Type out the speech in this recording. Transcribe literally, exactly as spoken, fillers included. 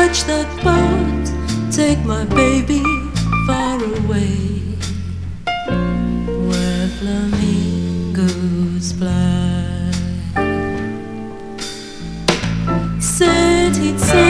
catch that boat, take my baby far away, where flamingos fly. Said he'd say